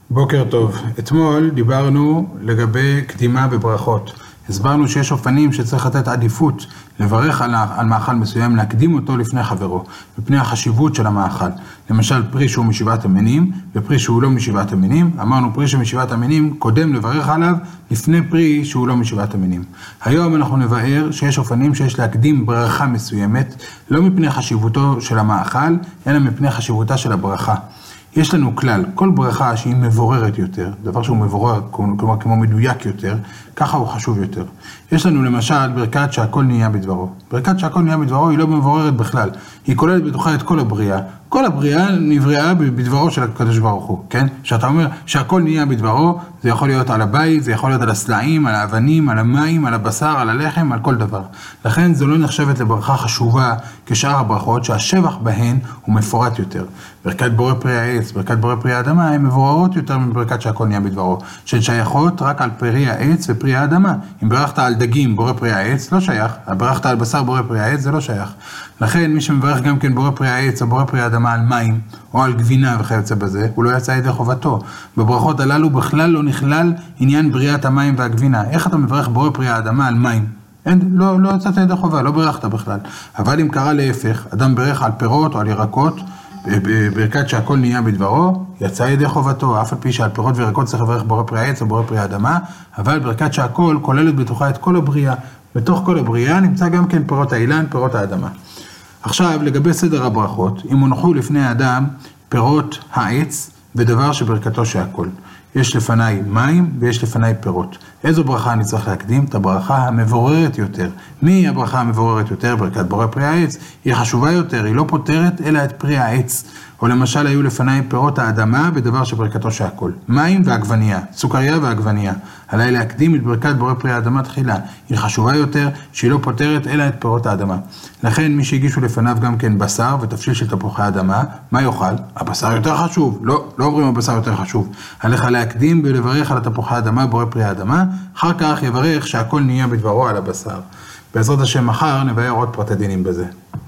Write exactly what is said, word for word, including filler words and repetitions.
בוקר טוב. אתמול דיברנו לגבי קדימה בברכות. הסברנו שיש אופנים שצריך לתת עדיפות לברך על, על מאכל מסוים, להקדים אותו לפני חברו, בפני החשיבות של המאכל. למשל פרי שהוא משבעת המינים ופרי שהוא לא משבעת המינים. אמרנו פרי שמשבעת המינים קודם לברך עליו לפני פרי שהוא לא משבעת המינים. היום אנחנו נבהר שיש אופנים שיש להקדים ברכה מסוימת, לא מפני חשיבותו של המאכל, אלא מפני חשיבותה של הברכה. יש לנו כלל, כל ברכה שהיא מבוררת יותר, דבר שהוא מבורר, כלומר כמו מדויק יותר, ככה הוא חשוב יותר. יש לנו למשל ברכת שהכל נהיה בדברו. ברכת שהכל נהיה בדברו היא לא מבוררת בכלל, היא כוללת בתוכה את כל הבריאה. כל הבריאה נבראה בדברו של הקדוש ברוך הוא, כן? שאתה אומר שהכל נהיה בדברו, זה יכול להיות על הבית, זה יכול להיות על הסלעים, על האבנים, על המים, על הבשר, על הלחם, על כל דבר. לכן זו לא נחשבת לברכה חשובה כשאר הברכות, שהשבח בהן הוא מפורט יותר. ברכת בורא פרי העץ, ברכת בורא פרי האדמה, הן מבוררות יותר מברכת שהכל נהיה בדברו, שהן שייכות רק על פרי העץ ופרי האדמה. אם ברכת על דגים בורא פרי העץ, לא שייך. ברכת על בשר בורא פרי העץ, זה לא שייך. לכן מי שמברך גם כן בורא פרי העץ או בורא פרי האדמה על מים או על גבינה וכיוצא בזה, הוא לא יצא ידי חובתו. בברכות הללו בכלל לא נכלל עניין בריאת המים והגבינה. איך אתה מברך בורא פרי האדמה על מים? אין, לא, לא יצאת ידי חובה, לא ברכת בכלל. אבל אם קרה להפך, אדם ברך על פירות או על ירקות, ברכת שהכל נהיה בדברו, יצא ידי חובתו, אף על פי שעל פירות וירקות צריך לברך בורא פרי העץ או בורא פרי האדמה, אבל ברכת שהכל כוללת בתוכה את כל הבריאה. בתוך כל הבריאה נמצא גם כן פירות האילן, פירות האדמה. עכשיו, לגבי סדר הברכות, אם הונחו לפני האדם פירות העץ ודבר שברכתו שהכל. יש לפניי מים ויש לפניי פירות. איזו ברכה אני צריך להקדים? את הברכה המבוררת יותר. מי הברכה המבוררת יותר? ברכת בורא פרי העץ. היא חשובה יותר, היא לא פותרת אלא את פרי העץ. או למשל היו לפניי פירות האדמה בדבר שברכתו שהכל. מים ועגבנייה, סוכריה ועגבנייה. עליי להקדים את ברכת בורא פרי האדמה תחילה. היא חשובה יותר שהיא לא פותרת אלא את פירות האדמה. לכן מי שהגישו לפניו גם כן בשר ותפשיל של תפוחי האדמה, מה יאכל? הבשר יותר חשוב. לא, לא אומרים הבשר יותר חשוב. עליך להקדים ולברך על התפוחי האדמה בורא פרי האדמה, אחר כך יברך שהכל נהיה בדברו על הבשר. בעזרת השם מחר נבהר עוד פרטי דינים בזה.